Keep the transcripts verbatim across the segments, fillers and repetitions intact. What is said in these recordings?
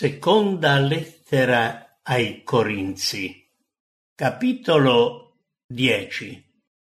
Seconda lettera ai Corinzi, capitolo dieci.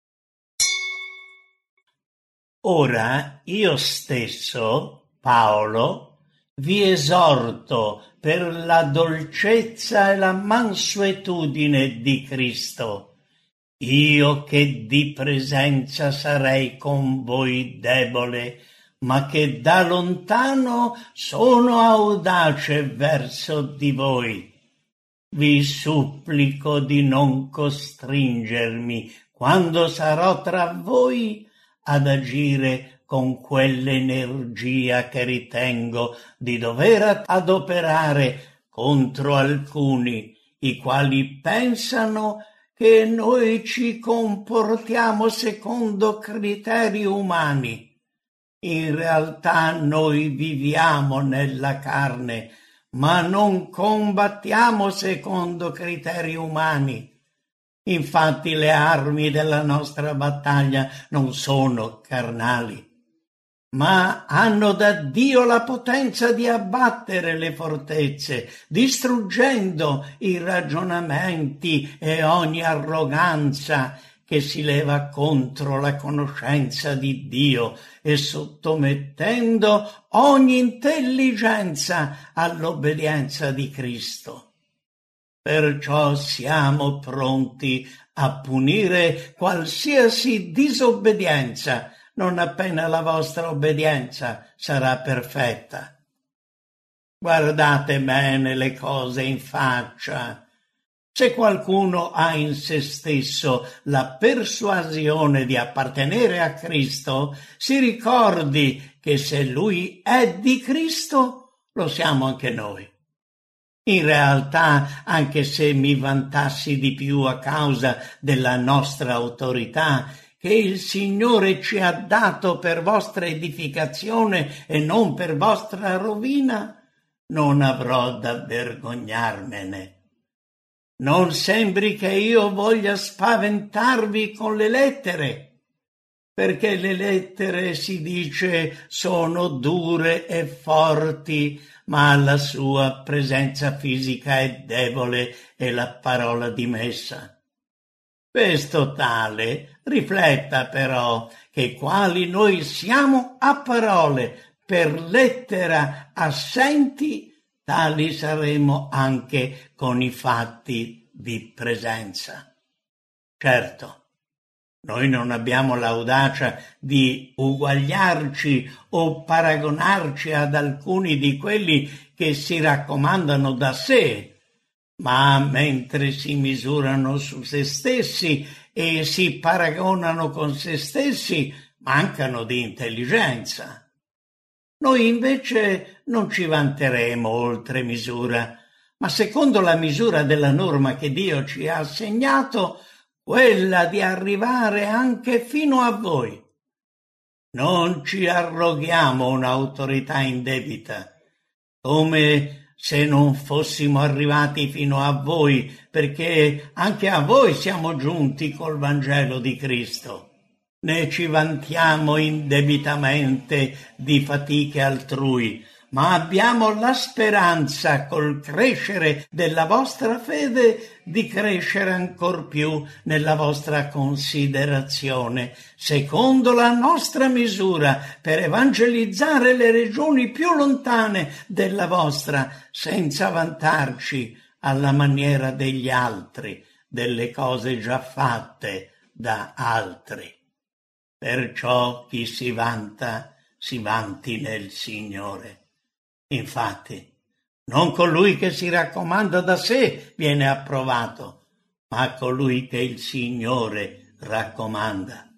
Ora io stesso, Paolo, vi esorto per la dolcezza e la mansuetudine di Cristo, io che di presenza sarei con voi debole, ma che da lontano sono audace verso di voi. Vi supplico di non costringermi, quando sarò tra voi, ad agire con quell'energia che ritengo di dover adoperare contro alcuni, i quali pensano che noi ci comportiamo secondo criteri umani. In realtà noi viviamo nella carne, ma non combattiamo secondo criteri umani. Infatti le armi della nostra battaglia non sono carnali, ma hanno da Dio la potenza di abbattere le fortezze, distruggendo i ragionamenti e ogni arroganza che si leva contro la conoscenza di Dio e sottomettendo ogni intelligenza all'obbedienza di Cristo. Perciò siamo pronti a punire qualsiasi disobbedienza, non appena la vostra obbedienza sarà perfetta. Guardate bene le cose in faccia. Se qualcuno ha in se stesso la persuasione di appartenere a Cristo, si ricordi che se Lui è di Cristo, lo siamo anche noi. In realtà, anche se mi vantassi di più a causa della nostra autorità, che il Signore ci ha dato per vostra edificazione e non per vostra rovina, non avrò da vergognarmene. Non sembri che io voglia spaventarvi con le lettere, perché le lettere, si dice, sono dure e forti, ma la sua presenza fisica è debole e la parola dimessa. Questo tale rifletta però che quali noi siamo a parole, per lettera assenti, tali saremo anche con i fatti di presenza. Certo, noi non abbiamo l'audacia di uguagliarci o paragonarci ad alcuni di quelli che si raccomandano da sé, ma mentre si misurano su se stessi e si paragonano con se stessi, mancano di intelligenza. Noi invece non ci vanteremo oltre misura, ma secondo la misura della norma che Dio ci ha assegnato, quella di arrivare anche fino a voi. Non ci arroghiamo un'autorità indebita, come se non fossimo arrivati fino a voi, perché anche a voi siamo giunti col Vangelo di Cristo. Ne ci vantiamo indebitamente di fatiche altrui, ma abbiamo la speranza, col crescere della vostra fede, di crescere ancor più nella vostra considerazione, secondo la nostra misura, per evangelizzare le regioni più lontane della vostra, senza vantarci alla maniera degli altri, delle cose già fatte da altri. Perciò chi si vanta, si vanti nel Signore. Infatti, non colui che si raccomanda da sé viene approvato, ma colui che il Signore raccomanda.